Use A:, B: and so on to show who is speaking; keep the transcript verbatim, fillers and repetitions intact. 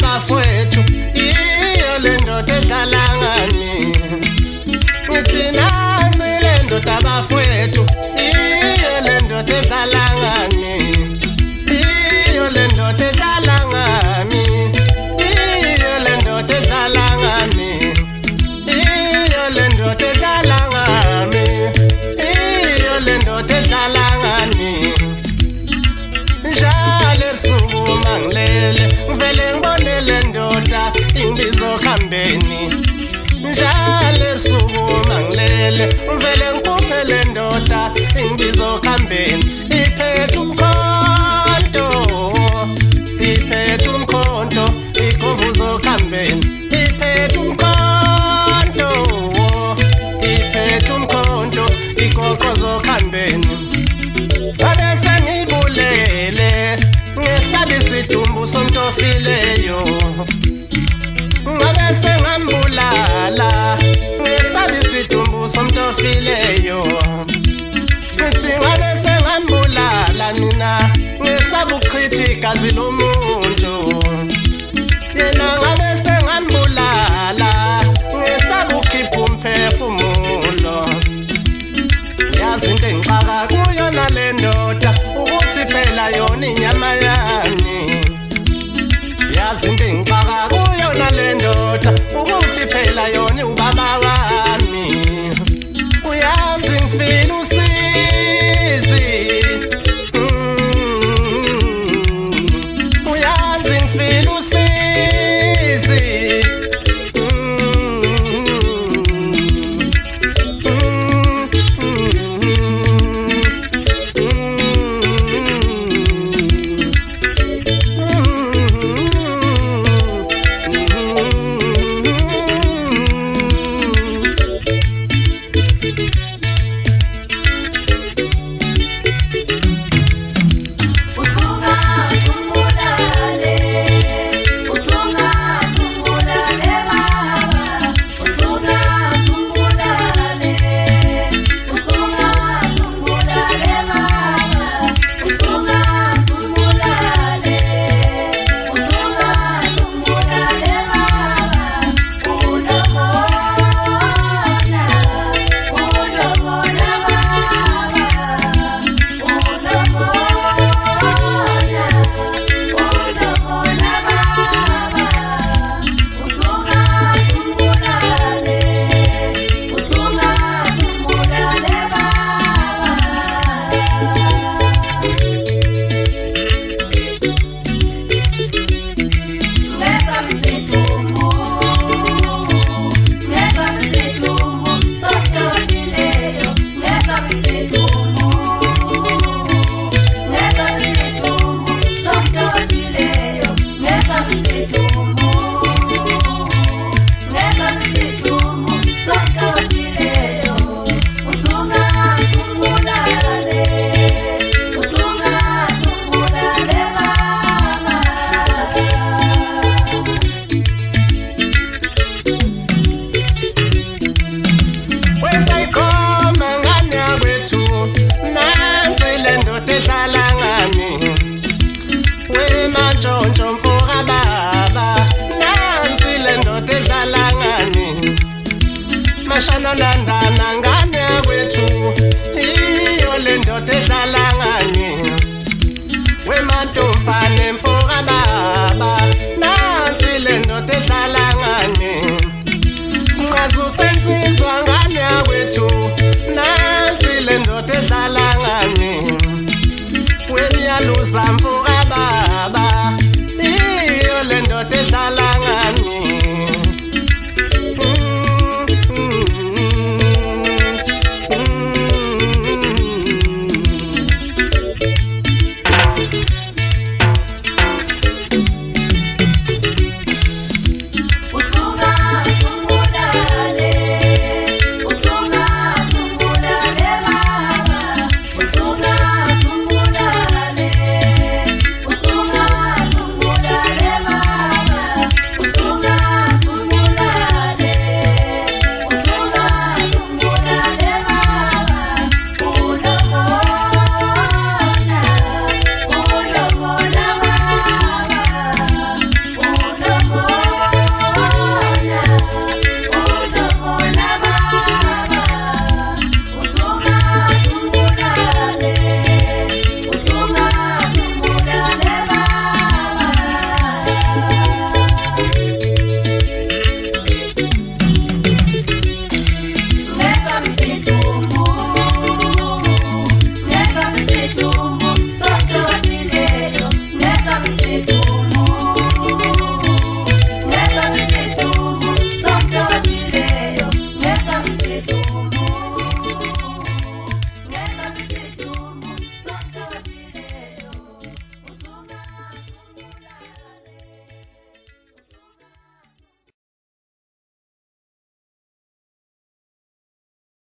A: tabafowethu iyo le ndoda edlala ngani ngithi nansi le ndoda abafowethu iyo le ndoda edlala ngani iyo le ndoda edlala ngani iyo le ndoda edlala ngani iyo le ndoda edlala ngani iyo le ndoda edlala ngani njalo ebusuku mangilele ngivele ngibone le ndoda ingizokhambeni njalo ebusuku mangilele ngivele ngikhuphe le ndoda ingizokhambeni iphethe umkhonto iphethe umkhonto igovu zokhambeni iphethe umkhonto iphethe umkhonto igogo zokhambeni abese ngibulele ngesabi isidumbu somntofileyo ngabese ngambulala ngesabi isidumbu somntofileyo ngithi ngabese ngambulala mina ngesabi ukuchitha igazi lomuntu yena ngabese ngambulala ngesabi ukukhipha umphefumulo yazi into engixaka kuyona le ndoda ukuthi phela yona inyama yami yazi into engixaka kuyona le ndoda ukuthi phela yona ubaba wami uyazi ngifila usizi uyazi ngifila usizi
B: Never